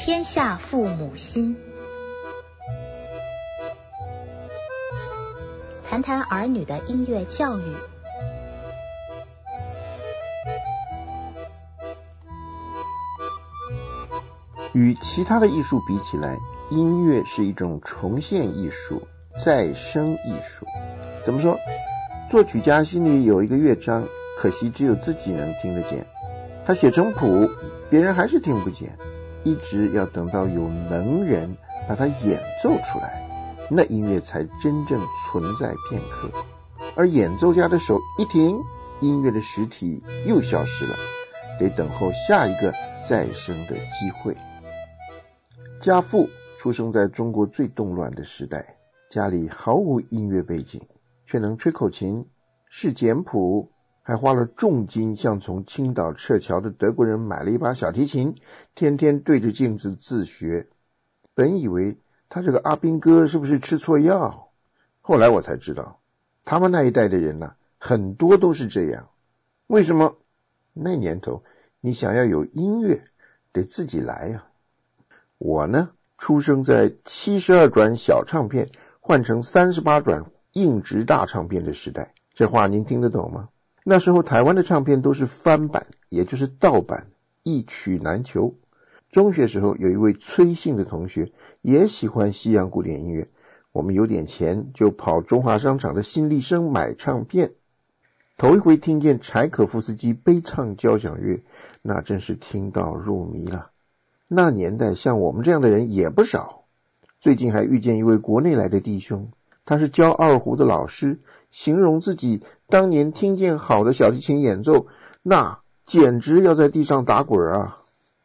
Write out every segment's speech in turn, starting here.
天下父母心。谈谈儿女的音乐教育。 与其他的艺术比起来，音乐是一种重现艺术、再生艺术。怎么说？作曲家心里有一个乐章，可惜只有自己能听得见。他写成谱，别人还是听不见，一直要等到有能人把它演奏出来，那音乐才真正存在片刻。而演奏家的手一停，音乐的实体又消失了，得等候下一个再生的机会。家父出生在中国最动乱的时代，家里毫无音乐背景，却能吹口琴、识简谱，还花了重金向从青岛撤侨的德国人买了一把小提琴，天天对着镜子自学。本以为他这个阿兵哥是不是吃错药，后来我才知道，他们那一代的人啊，很多都是这样。为什么？那年头你想要有音乐，得自己来啊。我呢，出生在72转小唱片换成38转硬直大唱片的时代，这话您听得懂吗？那时候台湾的唱片都是翻版，也就是盗版，一曲难求。中学时候有一位崔姓的同学也喜欢西洋古典音乐，我们有点钱就跑中华商场的新力声买唱片。头一回听见柴可夫斯基悲唱交响乐，那真是听到入迷了。那年代像我们这样的人也不少。最近还遇见一位国内来的弟兄，他是教二胡的老师，形容自己当年听见好的小提琴演奏，那简直要在地上打滚啊。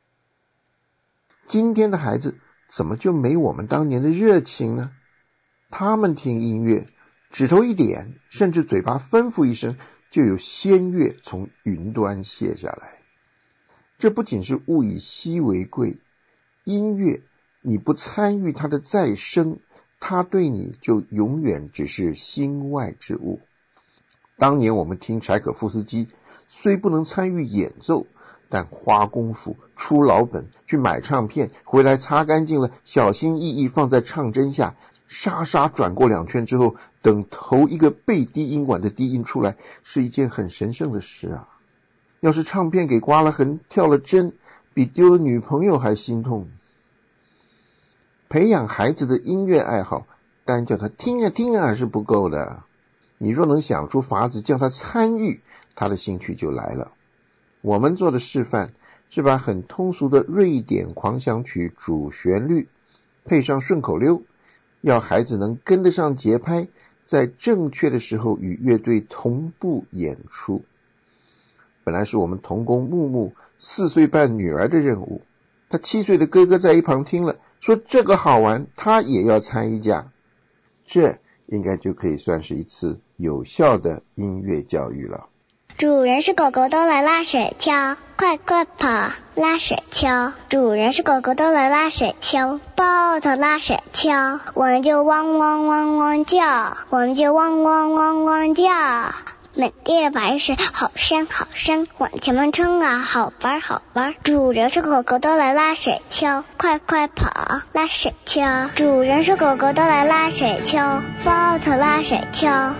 今天的孩子怎么就没我们当年的热情呢？他们听音乐，指头一点，甚至嘴巴吩咐一声，就有仙乐从云端卸下来。这不仅是物以稀为贵，音乐你不参与它的再生，它对你就永远只是心外之物。当年我们听柴可夫斯基，虽不能参与演奏，但花功夫出老本去买唱片，回来擦干净了，小心翼翼放在唱针下，沙沙转过2圈之后，等头一个背低音管的低音出来，是一件很神圣的事啊。要是唱片给刮了痕，跳了针，比丢了女朋友还心痛。培养孩子的音乐爱好，单叫他听啊听啊是不够的，你若能想出法子叫他参与，他的兴趣就来了。我们做的示范是把很通俗的瑞典狂想曲主旋律配上顺口溜，要孩子能跟得上节拍，在正确的时候与乐队同步演出。本来是我们童工木木4岁半女儿的任务，他7岁的哥哥在一旁听了，说这个好玩，他也要参一架。这应该就可以算是一次有效的音乐教育了。 主人是狗狗都来拉雪橇，快快跑，拉雪橇。主人是狗狗都来拉雪橇，抱头拉雪橇。我们就汪汪汪汪叫，我们就汪汪汪汪叫。满地的白雪好深好深，往前面冲啊，好玩好玩。主人是狗狗都来拉雪橇，快快跑，拉雪橇。主人是狗狗都来拉雪橇，抱头拉雪橇。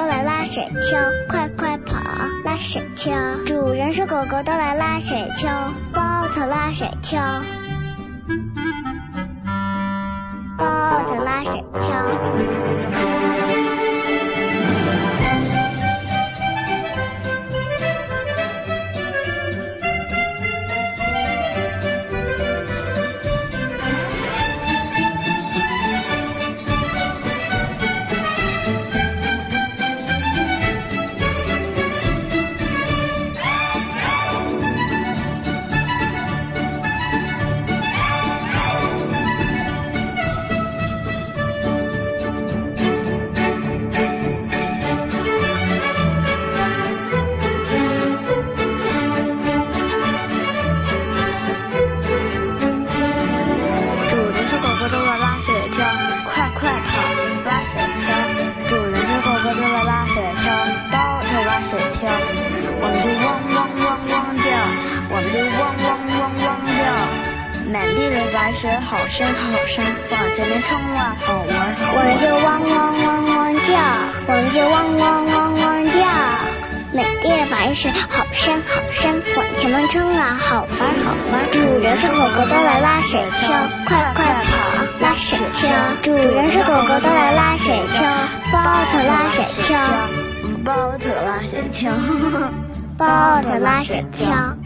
都来拉雪橇，快快跑，拉雪橇。主人说狗狗都来拉雪橇，抱头拉雪橇，抱头拉雪橇。 来时好声好声，往前面冲啊，好玩好玩。 我们就汪汪汪汪叫，我们就汪汪汪汪叫。美丽的白雪好声好声，往前面冲啊，好玩好玩。主人说狗狗都来拉雪橇，快快跑，拉雪橇。主人说狗狗都来拉雪橇，抱头拉雪橇， 抱头拉雪橇， 抱头拉雪橇。